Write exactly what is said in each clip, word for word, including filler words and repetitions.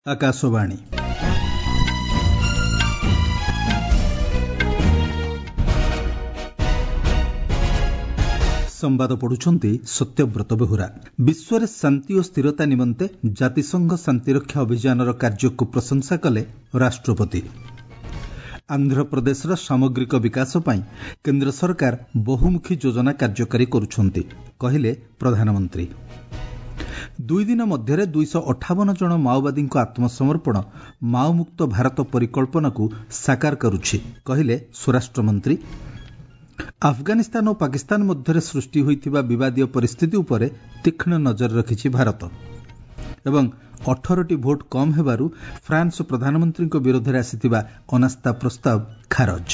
आकाशवाणी संवाद पढ़ुछंती सत्यव्रत बेहुरा। विश्व शांति और स्थिरता निमंते जातिसंघ शांतिरक्षा अभियान कार्य को प्रशंसा कले राष्ट्रपति। आंध्र प्रदेशर सामग्रिक विकास पई केंद्र सरकार बहुमुखी योजना कार्यकारी करुछंती कहिले प्रधानमंत्री। दुई दिन मध्य दुईश अठावन जन माओवादी आत्मसमर्पण माओ मुक्त भारत परिकल्पना को साकार करुछि कहिले स्वराष्ट्र मंत्री। अफगानिस्तान और पाकिस्तान मध्य सृष्टि होइथिबा विवादीय परिस्थिति उपरे तीक्ष्ण नजर रखिछि भारत। एवं अठारह टी भोट कम हेबारु फ्रांस प्रधानमंत्री विरोध में आसिथिबा अनास्था प्रस्ताव खारज।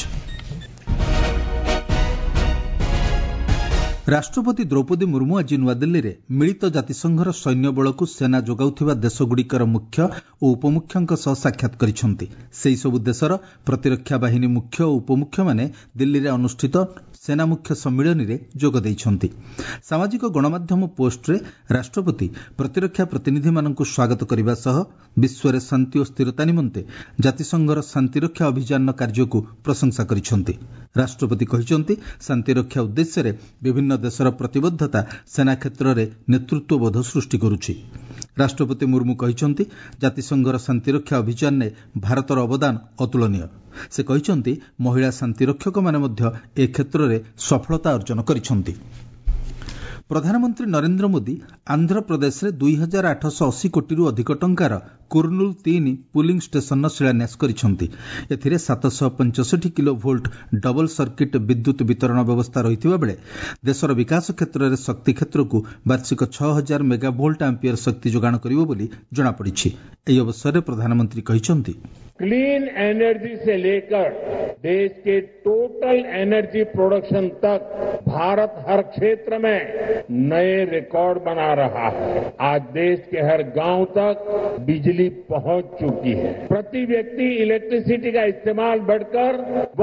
राष्ट्रपति द्रौपदी मुर्मू आज नुआदिल्ली में मिलित जातिसंघर सैन्य बल को सेना जोगाउथिबा देशगुड़िकर मुख्य और उपमुख्यଙ୍କ सह साक्षात करिसेंति। सेही सबु देशर प्रतिरक्षा बाहिनी मुख्य और उपमुख्य माने दिल्ली में अनुष्ठित सेना मुख्य सम्मिलन में जोग दैछंती। सामाजिक गणमाध्यम पोस्ट रे राष्ट्रपति प्रतिरक्षा प्रतिनिधि माननकु स्वागत करिबा सह विश्व रे शांति और स्थिरता निमंते जातिसंघर शांतिरक्षा अभियान कार्य को प्रशंसा करिसेंति। राष्ट्रपति कहिसेंति शांतिरक्षा उद्देश्य रे विभिन्न देशर प्रतिबद्धता सेना क्षेत्र में नेतृत्वबोध सृष्टि करुछि। राष्ट्रपति मुर्मू कहिसेंति जातिसंघर शांतिरक्षा अभियान ने भारतर अवदान अतुलनीय। से कहिसेंति महिला शांतिरक्षक माने मध्य ए क्षेत्र में सफलता अर्जन करिसेंति। प्रधानमंत्री नरेंद्र मोदी आंध्र प्रदेश में दुई हजार आठश अशी कोटी अधिक टंकार कुर्नूल तीन पुलिंग स्टेशन शिलान्यास करिसेंति। एथिरे सातश पंचसठी किलो भोल्ट डबल सर्किट विद्युत वितरण व्यवस्था रहिथिबा बेले देशर विकास क्षेत्र में शक्ति क्षेत्र को वार्षिक छह हजार मेगा भोल्ट एम्पियर शक्ति जोगाण करिवो बोली जणा पड़िछि। एही अवसर में प्रधानमंत्री कहिसेंति क्लीन एनर्जी से लेकर देश के टोटल एनर्जी प्रोडक्शन तक भारत हर क्षेत्र में नए रिकॉर्ड बना रहा है। आज देश के हर गांव तक बिजली पहुंच चुकी है। प्रति व्यक्ति इलेक्ट्रिसिटी का इस्तेमाल बढ़कर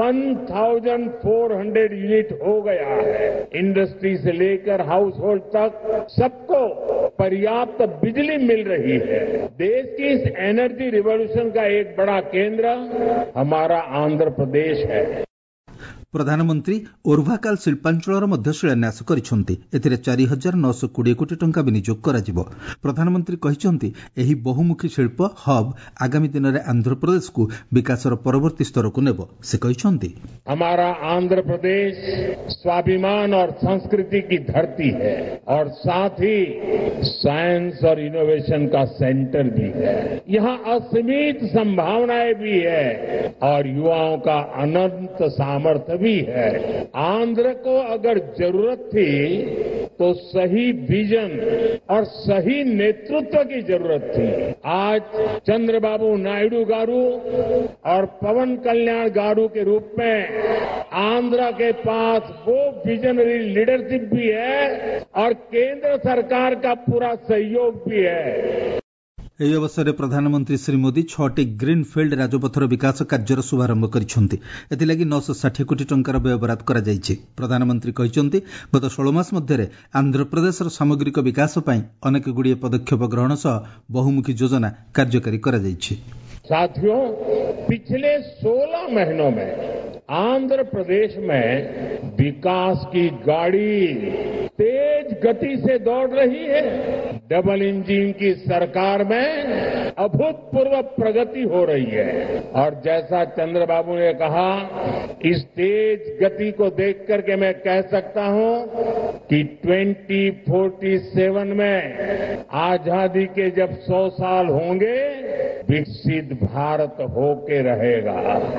चौदह सौ यूनिट हो गया है। इंडस्ट्री से लेकर हाउस होल्ड तक सबको पर्याप्त बिजली मिल रही है। देश की इस एनर्जी रिवॉल्यूशन का एक बड़ा केंद्र हमारा आंध्र प्रदेश है। प्रधानमंत्री ओर्भाकाल शिल्पांचल मध्य शिलान्यास करिसेंति। एथिरे चारि हजार नौश कोड़े कोटी टंका विनियोग कराजिबो। प्रधानमंत्री कहिसेंति एही बहुमुखी शिल्प हब आगामी दिन में आंध्र प्रदेश को विकासर परवर्ती स्तर को नेबो। से कहिसेंति हमारा आंध्र प्रदेश स्वाभिमान और संस्कृति की धरती है और साथ ही साइंस और इनोवेशन का सेंटर भी है। यहाँ असीमित संभावनाएं भी है और युवाओं का अनंत सामर्थ्य भी है। आंध्र को अगर जरूरत थी तो सही विजन और सही नेतृत्व की जरूरत थी। आज चंद्रबाबू नायडू गारू और पवन कल्याण गारू के रूप में आंध्र के पास वो विजनरी लीडरशिप भी है और केंद्र सरकार का पूरा सहयोग भी है। ଏହି ଅବସରରେ ପ୍ରଧାନମନ୍ତ୍ରୀ ଶ୍ରୀ ମୋଦି ଛଅଟି ଗ୍ରୀନଫିଲ୍ଡ ରାଜପଥର ବିକାଶ କାର୍ଯ୍ୟର ଶୁଭାରମ୍ଭ କରିଛନ୍ତି। ଏଥିଲାଗି ନଅଶ ଷାଠିଏ କୋଟି ଟଙ୍କାର ବ୍ୟୟବରାଦ କରାଯାଇଛି। ପ୍ରଧାନମନ୍ତ୍ରୀ କହିଛନ୍ତି ଗତ ଷୋହଳ ମାସ ମଧ୍ୟରେ ଆନ୍ଧ୍ରପ୍ରଦେଶର ସାମଗ୍ରିକ ବିକାଶ ପାଇଁ ଅନେକଗୁଡ଼ିଏ ପଦକ୍ଷେପ ଗ୍ରହଣ ସହ ବହୁମୁଖୀ ଯୋଜନା କାର୍ଯ୍ୟକାରୀ କରାଯାଇଛି। साथियों, पिछले सोलह महीनों में आंध्र प्रदेश में विकास की गाड़ी तेज गति से दौड़ रही है। डबल इंजन की सरकार में अभूतपूर्व प्रगति हो रही है और जैसा चंद्रबाबू ने कहा, इस तेज गति को देख करके मैं कह सकता हूं कि ट्वेंटी फोर्टी सेवन में आजादी के जब सौ साल होंगे विकसित भारत होके रहेगा।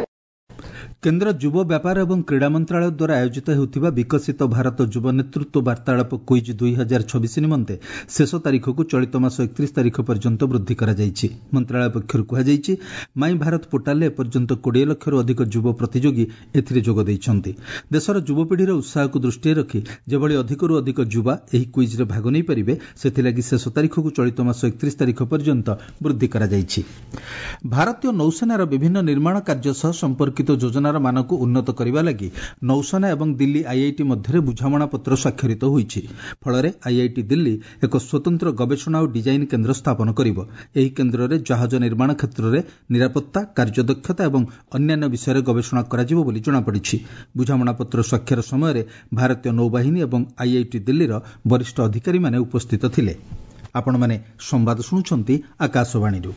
केन्द्र युव व्यापार एवं क्रीड़ा मंत्रालय द्वारा आयोजित होउथिबा विकसित भारत युव नेतृत्व वार्तालाप क्विज दुई हजार छब्बीस निमंते शेष तारीख को चलित मास एकतीस तारीख पर्यंत वृद्धि कराଯାଇଛି। मंत्रालय पक्षर कुहाଯାଇଛି माई भारत पोर्टाल एपर्यंत कोड़े लाख अधिक युव प्रतियोगी एथिरे जोग दैछन्ति। देशर युवपीढ़ीर उत्साह को दृष्टि रखी जेभଳି अधिकरू अधिक युवा ଏହି क्विज रे भाग नै परिबे सेथिलागि शेष तारीख को चलित मास एकतीस तारीख पर्यंत वृद्धि कराଯାଇଛି। भारतीय नौसेनार विभिन्न निर्माण कार्य सह संपर्कित योजना ଯୋଜନାର ମାନକୁ ଉନ୍ନତ କରିବା ଲାଗି ନୌସେନା ଏବଂ ଦିଲ୍ଲୀ ଆଇଆଇଟି ମଧ୍ୟରେ ବୁଝାମଣାପତ୍ର ସ୍ୱାକ୍ଷରିତ ହୋଇଛି। ଫଳରେ ଆଇଆଇଟି ଦିଲ୍ଲୀ ଏକ ସ୍ୱତନ୍ତ୍ର ଗବେଷଣା ଓ ଡିଜାଇନ୍ କେନ୍ଦ୍ର ସ୍ଥାପନ କରିବ। ଏହି କେନ୍ଦ୍ରରେ ଜାହାଜ ନିର୍ମାଣ କ୍ଷେତ୍ରରେ ନିରାପତ୍ତା, କାର୍ଯ୍ୟଦକ୍ଷତା ଏବଂ ଅନ୍ୟାନ୍ୟ ବିଷୟରେ ଗବେଷଣା କରାଯିବ ବୋଲି ଜଣାପଡ଼ିଛି। ବୁଝାମଣାପତ୍ର ସ୍ୱାକ୍ଷର ସମୟରେ ଭାରତୀୟ ନୌବାହିନୀ ଏବଂ ଆଇଆଇଟି ଦିଲ୍ଲୀର ବରିଷ୍ଠ ଅଧିକାରୀମାନେ ଉପସ୍ଥିତ ଥିଲେ। ଆପଣମାନେ ସମ୍ବାଦ ଶୁଣୁଛନ୍ତି ଆକାଶବାଣୀରୁ।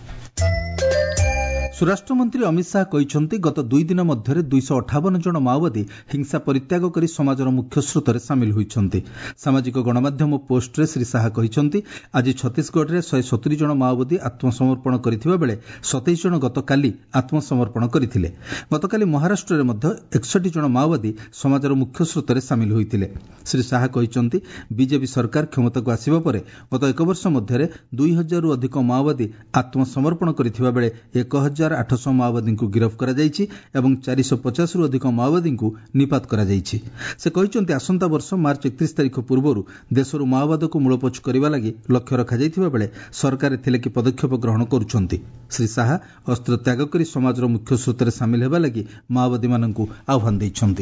ସ୍ୱରାଷ୍ଟ୍ରମନ୍ତ୍ରୀ ଅମିତ ଶାହା କହିଛନ୍ତି ଗତ ଦୁଇ ଦିନ ମଧ୍ୟରେ ଦୁଇଶହ ଅଠାବନ ଜଣ ମାଓବାଦୀ ହିଂସା ପରିତ୍ୟାଗ କରି ସମାଜର ମୁଖ୍ୟ ସ୍ରୋତରେ ସାମିଲ ହୋଇଛନ୍ତି। ସାମାଜିକ ଗଣମାଧ୍ୟମ ପୋଷ୍ଟରେ ଶ୍ରୀ ଶାହା କହିଛନ୍ତି ଆଜି ଛତିଶଗଡ଼ରେ ଶହେ ସତୁରି ଜଣ ମାଓବାଦୀ ଆତ୍ମସମର୍ପଣ କରିଥିବା ବେଳେ ସତେଇଶ ଜଣ ଗତକାଲି ଆତ୍ମସମର୍ପଣ କରିଥିଲେ। ଗତକାଲି ମହାରାଷ୍ଟ୍ରରେ ମଧ୍ୟ ଏକଷଠି ଜଣ ମାଓବାଦୀ ସମାଜର ମୁଖ୍ୟ ସ୍ରୋତରେ ସାମିଲ ହୋଇଥିଲେ। ଶ୍ରୀ ଶାହା କହିଛନ୍ତି ବିଜେପି ସରକାର କ୍ଷମତାକୁ ଆସିବା ପରେ ଗତ ଏକ ବର୍ଷ ମଧ୍ୟରେ ଦୁଇ ହଜାରରୁ ଅଧିକ ମାଓବାଦୀ ଆତ୍ମସମର୍ପଣ କରିଥିବା ବେଳେ ଏକ ହଜାର ଆଠଶହ ମାଓବାଦୀଙ୍କୁ ଗିରଫ କରାଯାଇଛି ଏବଂ ଚାରିଶହ ପଚାଶରୁ ଅଧିକ ମାଓବାଦୀଙ୍କୁ ନିପାତ କରାଯାଇଛି। ସେ କହିଛନ୍ତି ଆସନ୍ତା ବର୍ଷ ମାର୍ଚ୍ଚ ଏକତିରିଶ ତାରିଖ ପୂର୍ବରୁ ଦେଶରୁ ମାଓବାଦକୁ ମୂଳପୋଛ କରିବା ଲାଗି ଲକ୍ଷ୍ୟ ରଖାଯାଇଥିବା ବେଳେ ସରକାର ଏଥିଲାଗି କି ପଦକ୍ଷେପ ଗ୍ରହଣ କରୁଛନ୍ତି। ଶ୍ରୀ ଶାହା ଅସ୍ତ୍ର ତ୍ୟାଗ କରି ସମାଜର ମୁଖ୍ୟ ସ୍ରୋତରେ ସାମିଲ ହେବା ଲାଗି ମାଓବାଦୀମାନଙ୍କୁ ଆହ୍ୱାନ ଦେଇଛନ୍ତି।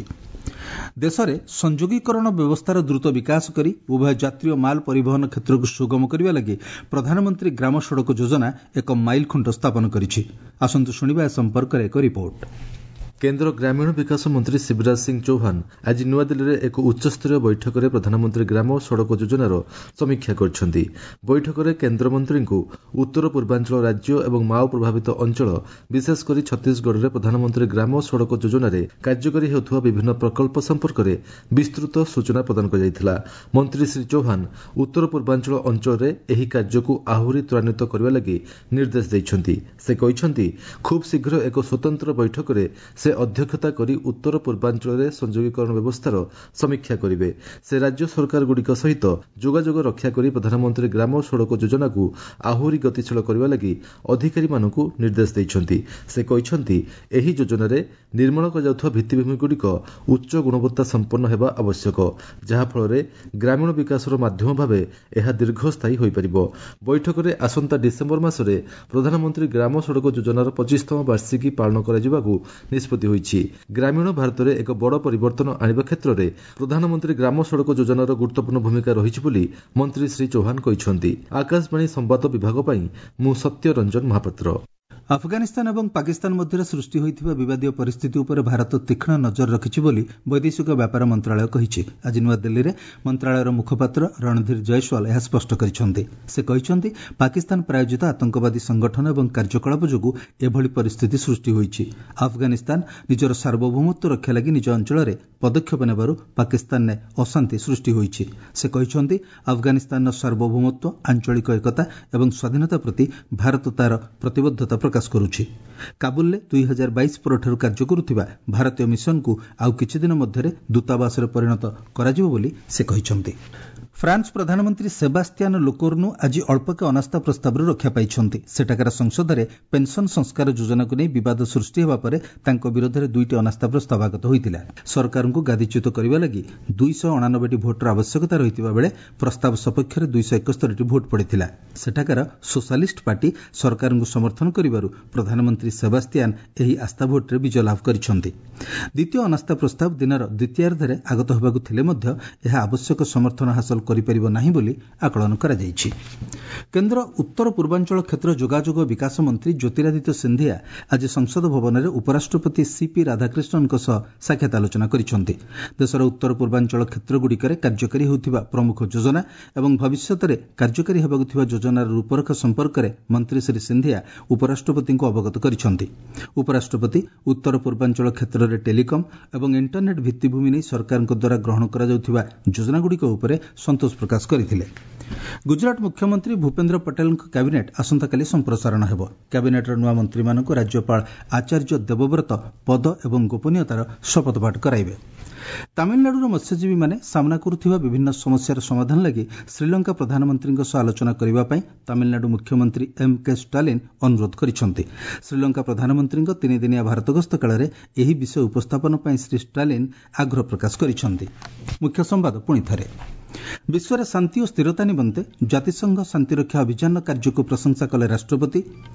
ଦେଶରେ ସଂଯୋଗୀକରଣ ବ୍ୟବସ୍ଥାର ଦ୍ରୁତ ବିକାଶ କରି ଉଭୟ ଯାତ୍ରୀ ଓ ମାଲ ପରିବହନ କ୍ଷେତ୍ରକୁ ସୁଗମ କରିବା ଲାଗି ପ୍ରଧାନମନ୍ତ୍ରୀ ଗ୍ରାମ ସଡ଼କ ଯୋଜନା ଏକ ମାଇଲଖୁଣ୍ଟ ସ୍ଥାପନ କରିଛି। ଆସନ୍ତୁ ଶୁଣିବା ଏ ସମ୍ପର୍କରେ ଏକ ରିପୋର୍ଟ। କେନ୍ଦ୍ର ଗ୍ରାମୀଣ ବିକାଶ ମନ୍ତ୍ରୀ ଶିବରାଜ ସିଂ ଚୌହାନ ଆଜି ନୂଆଦିଲ୍ଲୀରେ ଏକ ଉଚ୍ଚସ୍ତରୀୟ ବୈଠକରେ ପ୍ରଧାନମନ୍ତ୍ରୀ ଗ୍ରାମ ସଡ଼କ ଯୋଜନାର ସମୀକ୍ଷା କରିଛନ୍ତି। ବୈଠକରେ କେନ୍ଦ୍ରମନ୍ତ୍ରୀଙ୍କୁ ଉତ୍ତର ପୂର୍ବାଞ୍ଚଳ ରାଜ୍ୟ ଏବଂ ମାଓ ପ୍ରଭାବିତ ଅଞ୍ଚଳ ବିଶେଷକରି ଛତିଶଗଡ଼ରେ ପ୍ରଧାନମନ୍ତ୍ରୀ ଗ୍ରାମ ସଡ଼କ ଯୋଜନାରେ କାର୍ଯ୍ୟକାରୀ ହେଉଥିବା ବିଭିନ୍ନ ପ୍ରକଳ୍ପ ସମ୍ପର୍କରେ ବିସ୍ତୃତ ସୂଚନା ପ୍ରଦାନ କରାଯାଇଥିଲା। ମନ୍ତ୍ରୀ ଶ୍ରୀ ଚୌହାନ ଉତ୍ତର ପୂର୍ବାଞ୍ଚଳ ଅଞ୍ଚଳରେ ଏହି କାର୍ଯ୍ୟକୁ ଆହୁରି ତ୍ୱରାନ୍ୱିତ କରିବା ଲାଗି ନିର୍ଦ୍ଦେଶ ଦେଇଛନ୍ତି। ସେ କହିଛନ୍ତି ଖୁବ୍ ଶୀଘ୍ର ଏକ ସ୍ୱତନ୍ତ୍ର ବୈଠକରେ ସେ ଅଧ୍ୟକ୍ଷତା କରି ଉତ୍ତର ପୂର୍ବାଞ୍ଚଳରେ ସଂଯୋଗୀକରଣ ବ୍ୟବସ୍ଥାର ସମୀକ୍ଷା କରିବେ। ସେ ରାଜ୍ୟ ସରକାରଗୁଡ଼ିକ ସହିତ ଯୋଗାଯୋଗ ରକ୍ଷା କରି ପ୍ରଧାନମନ୍ତ୍ରୀ ଗ୍ରାମ ସଡ଼କ ଯୋଜନାକୁ ଆହୁରି ଗତିଶୀଳ କରିବା ଲାଗି ଅଧିକାରୀମାନଙ୍କୁ ନିର୍ଦ୍ଦେଶ ଦେଇଛନ୍ତି। ସେ କହିଛନ୍ତି ଏହି ଯୋଜନାରେ ନିର୍ମାଣ କରାଯାଉଥିବା ଭିତ୍ତିଭୂମିଗୁଡ଼ିକ ଉଚ୍ଚ ଗୁଣବତ୍ତା ସମ୍ପନ୍ନ ହେବା ଆବଶ୍ୟକ, ଯାହାଫଳରେ ଗ୍ରାମୀଣ ବିକାଶର ମାଧ୍ୟମ ଭାବେ ଏହା ଦୀର୍ଘସ୍ଥାୟୀ ହୋଇପାରିବ। ବୈଠକରେ ଆସନ୍ତା ଡିସେମ୍ବର ମାସରେ ପ୍ରଧାନମନ୍ତ୍ରୀ ଗ୍ରାମ ସଡ଼କ ଯୋଜନାର ପଚିଶତମ ବାର୍ଷିକୀ ପାଳନ କରାଯିବାକୁ ନିଷ୍ପତ୍ତି ହୋଇଛି। ଗ୍ରାମୀଣ ଭାରତରେ ଏକ ବଡ଼ ପରିବର୍ତ୍ତନ ଆଣିବା କ୍ଷେତ୍ରରେ ପ୍ରଧାନମନ୍ତ୍ରୀ ଗ୍ରାମ ସଡ଼କ ଯୋଜନାର ଗୁରୁତ୍ୱପୂର୍ଣ୍ଣ ଭୂମିକା ରହିଛି ବୋଲି ମନ୍ତ୍ରୀ ଶ୍ରୀ ଚୌହାନ କହିଛନ୍ତି। ଆକାଶବାଣୀ ସମ୍ବାଦ ବିଭାଗ ପାଇଁ ମୁଁ ସତ୍ୟ ରଞ୍ଜନ ମହାପାତ୍ର। ଆଫଗାନିସ୍ତାନ ଏବଂ ପାକିସ୍ତାନ ମଧ୍ୟରେ ସୃଷ୍ଟି ହୋଇଥିବା ବିବାଦୀୟ ପରିସ୍ଥିତି ଉପରେ ଭାରତ ତୀକ୍ଷ୍ଣ ନଜର ରଖିଛି ବୋଲି ବୈଦେଶିକ ବ୍ୟାପାର ମନ୍ତ୍ରଣାଳୟ କହିଛି। ଆଜି ନୂଆଦିଲ୍ଲୀରେ ମନ୍ତ୍ରଣାଳୟର ମୁଖପାତ୍ର ରଣଧୀର ଜୟସ୍ୱାଲ ଏହା ସ୍ପଷ୍ଟ କରିଛନ୍ତି। ସେ କହିଛନ୍ତି ପାକିସ୍ତାନ ପ୍ରାୟୋଜିତ ଆତଙ୍କବାଦୀ ସଂଗଠନ ଏବଂ କାର୍ଯ୍ୟକଳାପ ଯୋଗୁଁ ଏଭଳି ପରିସ୍ଥିତି ସୃଷ୍ଟି ହୋଇଛି। ଆଫଗାନିସ୍ତାନ ନିଜର ସାର୍ବଭୌମତ୍ୱ ରକ୍ଷା ଲାଗି ନିଜ ଅଞ୍ଚଳରେ ପଦକ୍ଷେପ ନେବାରୁ ପାକିସ୍ତାନରେ ଅଶାନ୍ତି ସୃଷ୍ଟି ହୋଇଛି। ସେ କହିଛନ୍ତି ଆଫଗାନିସ୍ତାନର ସାର୍ବଭୌମତ୍ୱ, ଆଞ୍ଚଳିକ ଏକତା ଏବଂ ସ୍ୱାଧୀନତା ପ୍ରତି ଭାରତ ତାର ପ୍ରତିବଦ୍ଧତା ପ୍ରକାଶ କରୁଛି। କାବୁଲରେ ଦୁଇ ହଜାର ବାଇଶ ପରଠାରୁ କାର୍ଯ୍ୟ କରୁଥିବା ଭାରତୀୟ ମିଶନକୁ ଆଉ କିଛିଦିନ ମଧ୍ୟରେ ଦୂତାବାସରେ ପରିଣତ କରାଯିବ ବୋଲି ସେ କହିଛନ୍ତି। ଫ୍ରାନ୍ସ ପ୍ରଧାନମନ୍ତ୍ରୀ ସେବାଷ୍ଟିଆନ ଲୋକୋର୍ଣ୍ଣୁ ଆଜି ଅଳ୍ପକେ ଅନାସ୍ଥା ପ୍ରସ୍ତାବରୁ ରକ୍ଷା ପାଇଛନ୍ତି। ସେଠାକାର ସଂସଦରେ ପେନ୍ସନ୍ ସଂସ୍କାର ଯୋଜନାକୁ ନେଇ ବିବାଦ ସୃଷ୍ଟି ହେବା ପରେ ତାଙ୍କ ବିରୋଧରେ ଦୁଇଟି ଅନାସ୍ଥା ପ୍ରସ୍ତାବ ଆଗତ ହୋଇଥିଲା। ସରକାରଙ୍କୁ ଗାଦିଚ୍ୟୁତ କରିବା ଲାଗି ଦୁଇଶହ ଅଣାନବେଟି ଭୋଟର ଆବଶ୍ୟକତା ରହିଥିବା ବେଳେ ପ୍ରସ୍ତାବ ସପକ୍ଷରେ ଦୁଇଶହ ଏକସ୍ତରୀଟି ଭୋଟ ପଡ଼ିଥିଲା। ସେଠାକାର ସୋସାଲିଷ୍ଟ ପାର୍ଟି ସରକାରଙ୍କୁ ସମର୍ଥନ କରିବାରୁ ପ୍ରଧାନମନ୍ତ୍ରୀ ସେବାଷ୍ଟିଆନ ଏହି ଆସ୍ଥା ଭୋଟରେ ବିଜୟ ଲାଭ କରିଛନ୍ତି। ଦ୍ୱିତୀୟ ଅନାସ୍ଥା ପ୍ରସ୍ତାବ ଦିନର ଦ୍ୱିତୀୟାର୍ଦ୍ଧରେ ଆଗତ ହେବାକୁ ଥିଲେ ମଧ୍ୟ ଏହା ଆବଶ୍ୟକ ସମର୍ଥନ ହାସଲ କରିପାରିବ ନାହିଁ ବୋଲି ଆକଳନ କରାଯାଇଛି। କେନ୍ଦ୍ର ଉତ୍ତର ପୂର୍ବାଞ୍ଚଳ କ୍ଷେତ୍ର ଯୋଗାଯୋଗ ବିକାଶ ମନ୍ତ୍ରୀ ଜ୍ୟୋତିରାଦିତ୍ୟ ସିନ୍ଧିଆ ଆଜି ସଂସଦ ଭବନରେ ଉପରାଷ୍ଟ୍ରପତି ସିପି ରାଧାକ୍ରିଷ୍ଣନଙ୍କ ସହ ସାକ୍ଷାତ ଆଲୋଚନା କରିଛନ୍ତି। ଦେଶର ଉତ୍ତର ପୂର୍ବାଞ୍ଚଳ କ୍ଷେତ୍ରଗୁଡ଼ିକରେ କାର୍ଯ୍ୟକାରୀ ହେଉଥିବା ପ୍ରମୁଖ ଯୋଜନା ଏବଂ ଭବିଷ୍ୟତରେ କାର୍ଯ୍ୟକାରୀ ହେବାକୁ ଥିବା ଯୋଜନାର ରୂପରେଖ ସମ୍ପର୍କରେ ମନ୍ତ୍ରୀ ଶ୍ରୀ ସିନ୍ଧିଆ ଉପରାଷ୍ଟ୍ରପତିଙ୍କୁ ଅବଗତ କରିଛନ୍ତି। ଉପରାଷ୍ଟ୍ରପତି ଉତ୍ତର ପୂର୍ବାଞ୍ଚଳ କ୍ଷେତ୍ରରେ ଟେଲିକମ୍ ଏବଂ ଇଣ୍ଟରନେଟ୍ ଭିତ୍ତିଭୂମି ନେଇ ସରକାରଙ୍କ ଦ୍ୱାରା ଗ୍ରହଣ କରାଯାଉଥିବା ଯୋଜନାଗୁଡ଼ିକ ଉପରେ ସନ୍ତୋଷ ପ୍ରକାଶ କରିଥିଲେ। ଗୁଜରାଟ ମୁଖ୍ୟମନ୍ତ୍ରୀ ଭୂପେନ୍ଦ୍ର ପଟେଲଙ୍କ କ୍ୟାବିନେଟ୍ ଆସନ୍ତାକାଲି ସମ୍ପ୍ରସାରଣ ହେବ। କ୍ୟାବିନେଟ୍ର ନୂଆ ମନ୍ତ୍ରୀମାନଙ୍କୁ ରାଜ୍ୟପାଳ ଆଚାର୍ଯ୍ୟ ଦେବବ୍ରତ ପଦ ଏବଂ ଗୋପନୀୟତାର ଶପଥପାଠ କରାଇବେ। ତାମିଲନାଡୁର ମତ୍ସ୍ୟଜୀବୀମାନେ ସାମ୍ନା କରୁଥିବା ବିଭିନ୍ନ ସମସ୍ୟାର ସମାଧାନ ଲାଗି ଶ୍ରୀଲଙ୍କା ପ୍ରଧାନମନ୍ତ୍ରୀଙ୍କ ସହ ଆଲୋଚନା କରିବା ପାଇଁ ତାମିଲନାଡୁ ମୁଖ୍ୟମନ୍ତ୍ରୀ ଏମ୍ କେ ଷ୍ଟାଲିନ୍ ଅନୁରୋଧ କରିଛନ୍ତି। ଶ୍ରୀଲଙ୍କା ପ୍ରଧାନମନ୍ତ୍ରୀଙ୍କ ତିନିଦିନିଆ ଭାରତ ଗସ୍ତ କାଳରେ ଏହି ବିଷୟ ଉପସ୍ଥାପନ ପାଇଁ ଶ୍ରୀ ଷ୍ଟାଲିନ୍ ଆଗ୍ରହ ପ୍ରକାଶ କରିଛନ୍ତି। ମୁଖ୍ୟ ସମ୍ବାଦ ପୁଣି ଥରେ। ବିଶ୍ୱରେ ଶାନ୍ତି ଓ ସ୍ଥିରତା ନିମନ୍ତେ ଜାତିସଂଘ ଶାନ୍ତିରକ୍ଷା ଅଭିଯାନର କାର୍ଯ୍ୟକୁ ପ୍ରଶଂସା କଲେ ରାଷ୍ଟ୍ରପତି।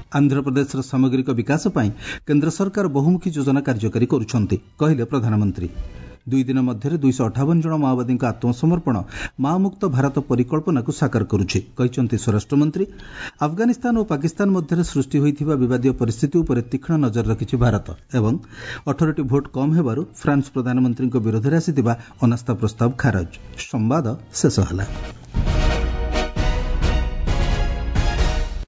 आंध्रप्रदेशର ସାମଗ୍ରିକ ବିକାଶ ପାଇଁ କେନ୍ଦ୍ର ସରକାର ବହୁମୁଖୀ ଯୋଜନା କାର୍ଯ୍ୟକାରୀ କରୁଛନ୍ତି କହିଲେ ପ୍ରଧାନମନ୍ତ୍ରୀ। ଦୁଇ ଦିନ ମଧ୍ୟରେ ଦୁଇଶହ ଅଠାବନ ଜଣ ମାଓବାଦୀଙ୍କ ଆତ୍ମସମର୍ପଣ ମାଓମୁକ୍ତ ଭାରତ ପରିକଳ୍ପନାକୁ ସାକାର କରୁଛି କହିଛନ୍ତି ସ୍ୱରାଷ୍ଟ୍ରମନ୍ତ୍ରୀ। ଆଫଗାନିସ୍ତାନ ଓ ପାକିସ୍ତାନ ମଧ୍ୟରେ ସୃଷ୍ଟି ହୋଇଥିବା ବିବାଦୀୟ ପରିସ୍ଥିତି ଉପରେ ତୀକ୍ଷ୍ଣ ନଜର ରଖିଛି ଭାରତ ଏବଂ ଅଠରଟି ଭୋଟ୍ କମ୍ ହେବାରୁ ଫ୍ରାନ୍ସ ପ୍ରଧାନମନ୍ତ୍ରୀଙ୍କ ବିରୋଧରେ ଆସିଥିବା ଅନାସ୍ଥା ପ୍ରସ୍ତାବ ଖାରଜ। ସମ୍ବାଦ ଶେଷ ହେଲା।